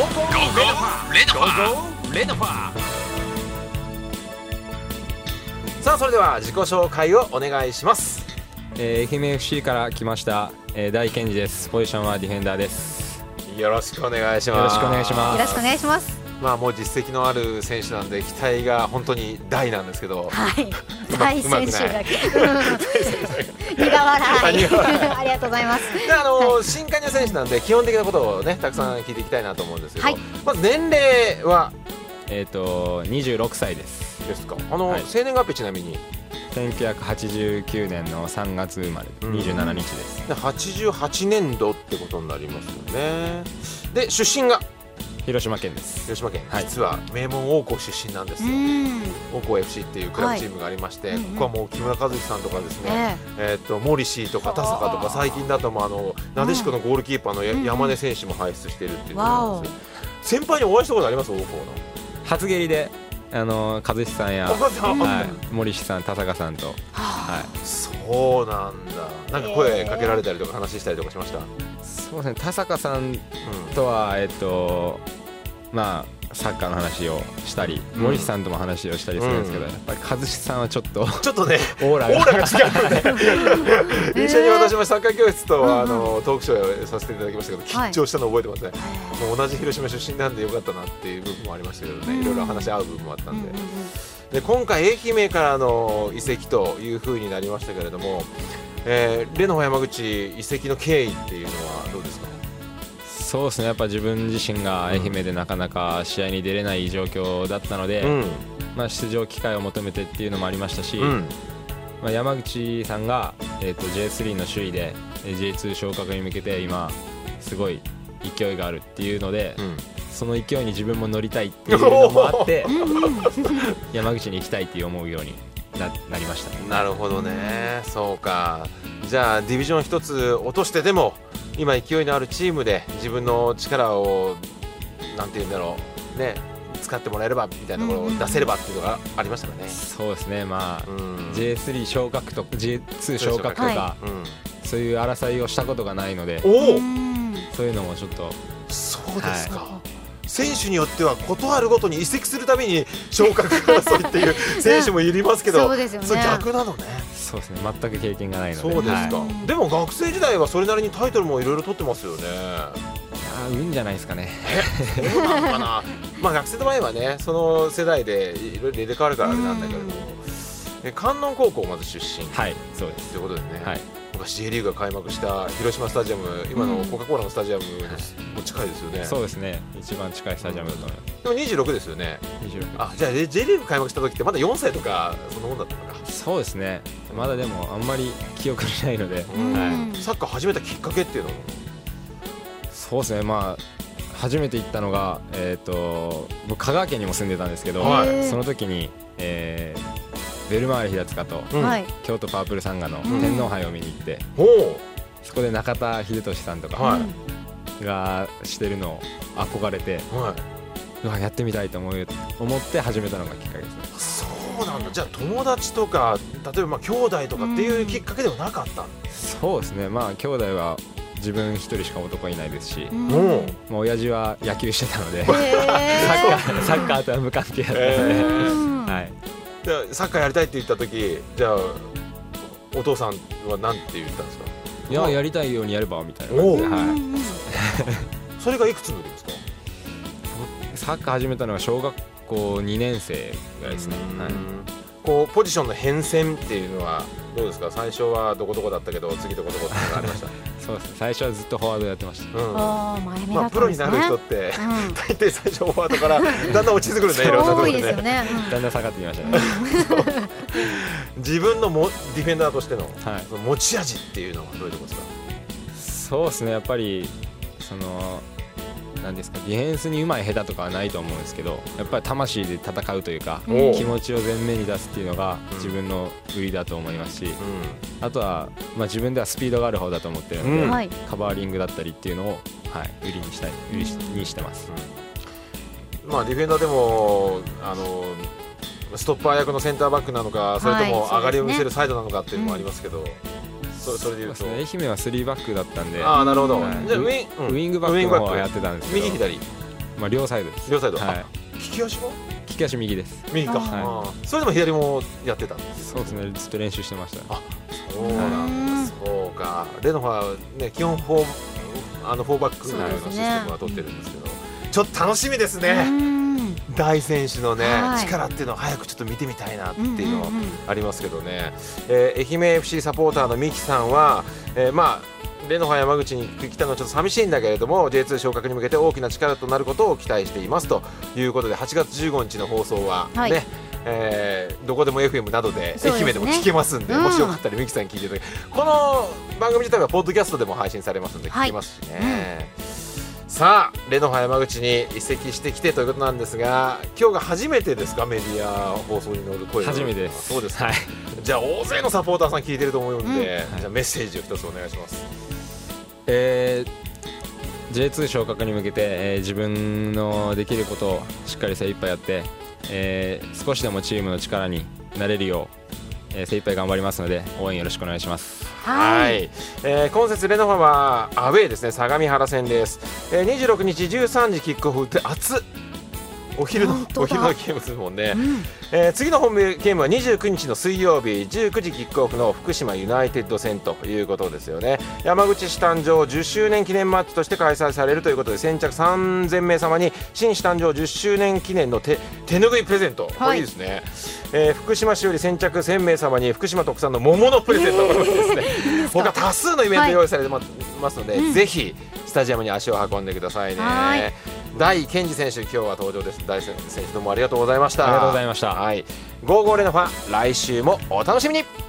レドファー。さあそれでは自己紹介をお願いします。 愛媛 FC から来ました、大健二です。ポジションはディフェンダーです。 よろしくお願いします。 よろしくお願いします。 よろしくお願いします。 まあもう実績のある選手なんで期待が本当に大なんですけど、 はい大選手だけ苦笑いありがとうございます。 で新加入選手なんで基本的なことをねたくさん聞いていきたいなと思うんですけど、 はい、 まず年齢は 26歳です。 ですか。 はい、 生年月日ちなみに 1989年の3月生まれ、27日です。 で88年度ってことになりますよね。で出身が広島県です。 広島県、 はい、 実は名門王校出身なんですよ。王校 FC っていうクラブチームがありまして、はい、ここはもう木村和志さんとかですね、モリシーとか田坂とか、最近だともなでしこのゴールキーパーの山根選手も輩出しているっていうことなんですよ。先輩にお会いしたことあります？王校の初蹴りで和志さんや、はい、森氏さん、田坂さんと、はい、 そうなんだ。なんか声かけられたりとか話したりとかしました？ そうですね、田坂さんとは、まあサッカーの話をしたり、森氏さんとも話をしたりするんですけど、やっぱり和志さんはちょっとねオーラが違う一緒に私もサッカー教室とトークショーをさせていただきましたけど、緊張したの覚えてますね。もう同じ広島出身なんでよかったなっていう部分もありましたけどね、いろいろ話し合う部分もあったんで、で今回愛媛からの移籍という風になりましたけれども、レノファ山口移籍の経緯っていうのはどうですか？ そうですね、やっぱ自分自身が愛媛でなかなか試合に出れない状況だったので、まあ、出場機会を求めてっていうのもありましたし、まあ、山口さんが、J3 の首位で J2 昇格に向けて今すごい勢いがあるっていうので、その勢いに自分も乗りたいっていうのもあって山口に行きたいって思うようになりました。 なるほどね、そうか。じゃあディビジョン一つ落としてでも今勢いのあるチームで自分の力をなんていうんだろうね、使ってもらえればみたいなところを出せればっていうのがありましたかね。 そうですね、まあ、J3 昇格と J2 昇格とか、そういう争いをしたことがないので、そういうのもちょっと。 そうですか、選手によってはことあるごとに移籍するたびに昇格争いっていう選手もいますけど、 そうですよね、 それ逆なのね。 そうですね、全く経験がないので。 そうですか、でも学生時代はそれなりにタイトルもいろいろ取ってますよね。 運じゃないですかね。 そうなのかなまあ学生の前はね、その世代でいろいろ入れ替わるからあれなんだけれども、観音高校まず出身、 はい、そうですということでね、 はい、 昔 J リーグが開幕した広島スタジアム、今のコカ・コーラのスタジアムも近いですよね。 そうですね、一番近いスタジアムだと思います。 でも26ですよね。 26。 あ、じゃあ J リーグ開幕した時ってまだ4歳とかそんなもんだったのか。 そうですね、まだでもあんまり記憶にないので、はい、 サッカー始めたきっかけっていうのは？ そうですね、まあ初めて行ったのが、僕香川県にも住んでたんですけど、その時に、ベルマーレ平塚と、京都パープルサンガの天皇杯を見に行って、そこで中田英寿さんとかがしてるのを憧れて、うわやってみたいと思って始めたのがきっかけですね。 そうなんだ。じゃあ友達とか例えば兄弟とかっていうきっかけではなかったんそうですね、まあ兄弟は自分一人しか男いないですし、まあ親父は野球してたので、サッカーとは無関係だったので、はい、 サッカーやりたいって言った時、じゃあお父さんは何て言ったんですか？ いや、やりたいようにやればみたいな感じで、はい、 それがいくつの時ですか？ サッカー始めたのは小学校2年生ぐらいですね。 こうポジションの変遷っていうのはどうですか？最初はどこどこだったけど次どこどこってのがありましたそうですね、最初はずっとフォワードやってました。 まあプロになる人って大抵最初フォワードからだんだん落ちてくるね、いろんなところでね。 だんだん下がってきましたね自分のディフェンダーとしてのその持ち味っていうのはどういうところですか？そうですね、やっぱりそのなんですか、ディフェンスにうまい下手とかはないと思うんですけど、やっぱり魂で戦うというか、気持ちを前面に出すっていうのが自分の売りだと思いますし、あとは、まあ、自分ではスピードがある方だと思ってるので、カバーリングだったりっていうのを、はい、売りにしてます。 まあ、ディフェンダーでもストッパー役のセンターバックなのか、それとも上がりを見せるサイドなのかっていうのもありますけど、それでいうと、 愛媛は3バックだったんで、 なるほど。 じゃあウイングバックの方はやってたんですけど、 右左両サイドです。 両サイド、 はい、 利き足は利き足右です。 右か、 はそれでも左もやってたんですそうですね、ずっと練習してました。 そうなんだ、そうか。レノファね、基本4バックのシステムは取ってるんですけど、ちょっと楽しみですね。大選手のね、力っていうのを早くちょっと見てみたいなっていうのありますけどね。愛媛 FC サポーターのミキさんは、レノファ山口に来たのはちょっと寂しいんだけれども J2 昇格に向けて大きな力となることを期待していますということで、8月15日の放送はね、どこでも FM などで愛媛でも聞けますんで、もしよかったらミキさんに聞いていただき、この番組自体はポッドキャストでも配信されますので聞けますしね、さあレノファ山口に移籍してきてということなんですが、今日が初めてですか、メディア放送に乗る声。 初めてです。 そうですか、じゃあ大勢のサポーターさん聞いてると思うんで、じゃあメッセージを一つお願いします。 J2 昇格に向けて、自分のできることをしっかり精一杯やって、少しでもチームの力になれるよう、精一杯頑張りますので応援よろしくお願いします。 はい、今節レノファはアウェーですね、相模原戦です。26日13時キックオフって熱っ、お昼のゲームですもんね。次のホームゲームは29日の水曜日19時キックオフの福島ユナイテッド戦ということですよね。山口市誕生10周年記念マッチとして開催されるということで、先着3000名様に新市誕生10周年記念の手ぬぐいプレゼント、これいいですね。福島市より先着1000名様に福島特産の桃のプレゼントですね。他多数のイベント用意されてますので、ぜひスタジアムに足を運んでくださいね。大健二選手、今日は登場です。大選手どうもありがとうございました。 ありがとうございました。 はい、55レノファ来週もお楽しみに。